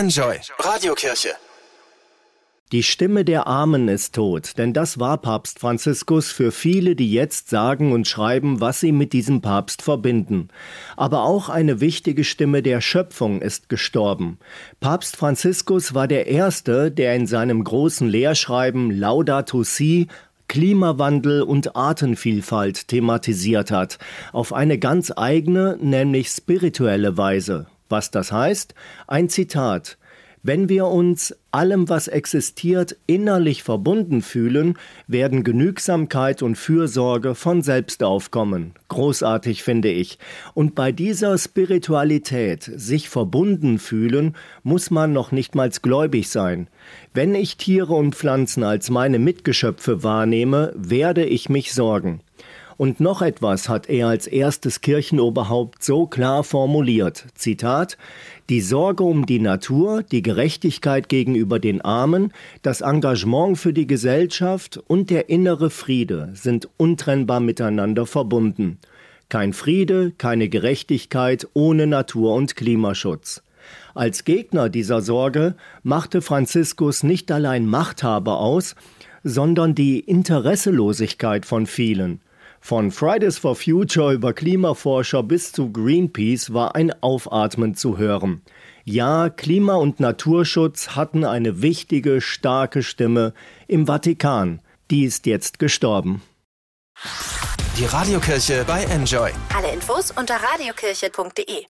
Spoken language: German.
Enjoy Radiokirche. Die Stimme der Armen ist tot, denn das war Papst Franziskus für viele, die jetzt sagen und schreiben, was sie mit diesem Papst verbinden. Aber auch eine wichtige Stimme der Schöpfung ist gestorben. Papst Franziskus war der Erste, der in seinem großen Lehrschreiben Laudato Si Klimawandel und Artenvielfalt thematisiert hat, auf eine ganz eigene, nämlich spirituelle Weise. Was das heißt? Ein Zitat: Wenn wir uns allem, was existiert, innerlich verbunden fühlen, werden Genügsamkeit und Fürsorge von selbst aufkommen. Großartig, finde ich. Und bei dieser Spiritualität, sich verbunden fühlen, muss man noch nicht mal gläubig sein. Wenn ich Tiere und Pflanzen als meine Mitgeschöpfe wahrnehme, werde ich mich sorgen. Und noch etwas hat er als erstes Kirchenoberhaupt so klar formuliert. Zitat: Die Sorge um die Natur, die Gerechtigkeit gegenüber den Armen, das Engagement für die Gesellschaft und der innere Friede sind untrennbar miteinander verbunden. Kein Friede, keine Gerechtigkeit ohne Natur- und Klimaschutz. Als Gegner dieser Sorge machte Franziskus nicht allein Machthaber aus, sondern die Interesselosigkeit von vielen. Von Fridays for Future über Klimaforscher bis zu Greenpeace war ein Aufatmen zu hören. Ja, Klima- und Naturschutz hatten eine wichtige, starke Stimme im Vatikan. Die ist jetzt gestorben. Die Radiokirche bei Enjoy. Alle Infos unter radiokirche.de.